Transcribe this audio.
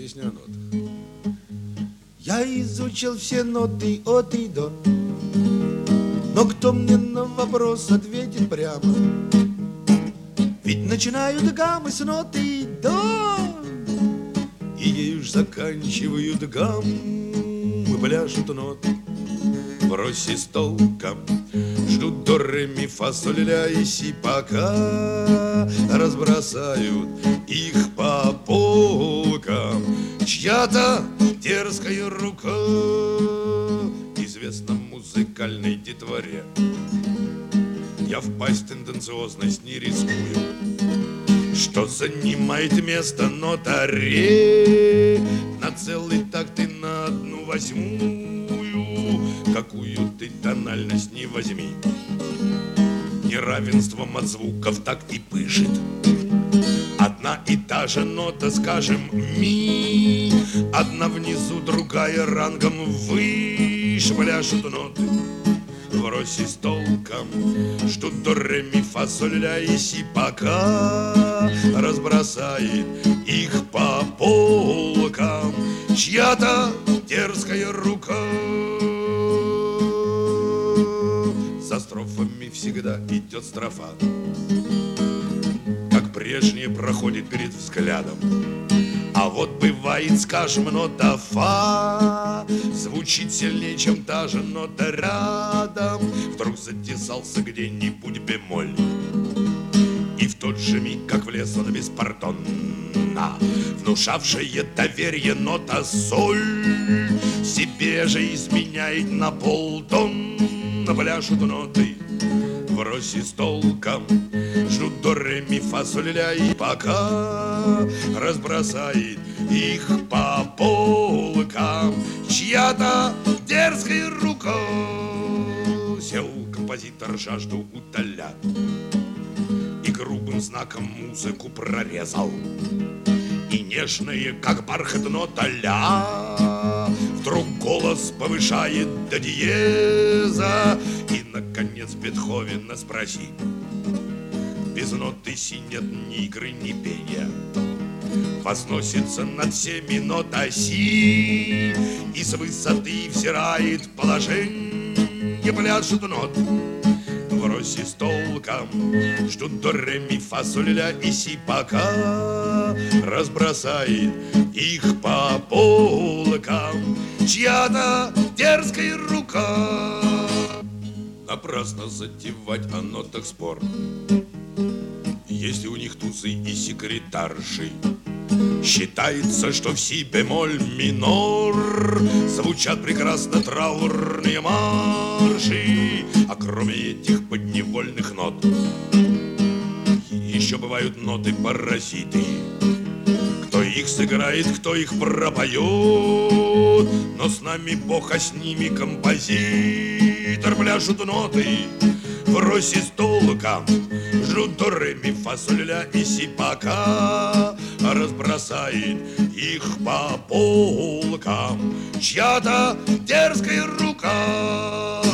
Песня о нотах. Я изучил все ноты от и до, но кто мне на вопрос ответит прямо? Ведь начинают гаммы с ноты до, и ею ж заканчивают гаммы, пляшут ноты в росе с толком. Ждут до ре ми фа соль ля и си, пока разбросают их по полкам. Чья-то дерзкая рука, известна музыкальной детворе. Я впасть в тенденциозность не рискую, что занимает место нота ре. На целый такт и на одну восьмую, какую ты тональность не возьми, неравенством от звуков так и пышет. Одна и та же нота, скажем, ми, одна внизу, другая рангом выше. Пляшут ноты в росе с толком. Ждут до ре ми фа соль ля и си, пока разбросает их по полкам чья-то дерзкая рука. За строфами всегда идет строфа, как прежнее проходит перед взглядом. А вот бывает, скажем, нота фа звучит сильнее, чем та же нота рядом. Вдруг затесался где-нибудь бемоль, и в тот же миг, как влез он беспардонно, внушавшая доверие нота соль себе же изменяет на полтона. Пляшут ноты в росе с толком. Ждут до ре ми фа соль ля и, пока разбросает их по полкам чья-то дерзкая рука. Сел композитор жажду утолять и грубым знаком музыку прорезал. И нежная, как бархат, нота ля вдруг голос повышает до диеза. И, наконец, Бетховена спроси: без ноты си нет ни игры, ни пения. Возносится над всеми нота си, и с высоты взирает положение. Пляшут ноты в росе с толком. Ждут до ре ми фа соль ля и си, пока разбросает их по полкам чья-то дерзкая рука. Напрасно затевать о нотах спор, если у них тузы и секретарши. Считается, что в си бемоль минор звучат прекрасно траурные марши. А кроме этих подневольных нот еще бывают ноты-паразиты. Кто их сыграет, кто их пропоет, но с нами Бог, а с ними композитор. Пляшут ноты в росе с толком. Ждут до ре ми фа соль ля и си, пока разбросает их по полкам чья-то дерзкая рука.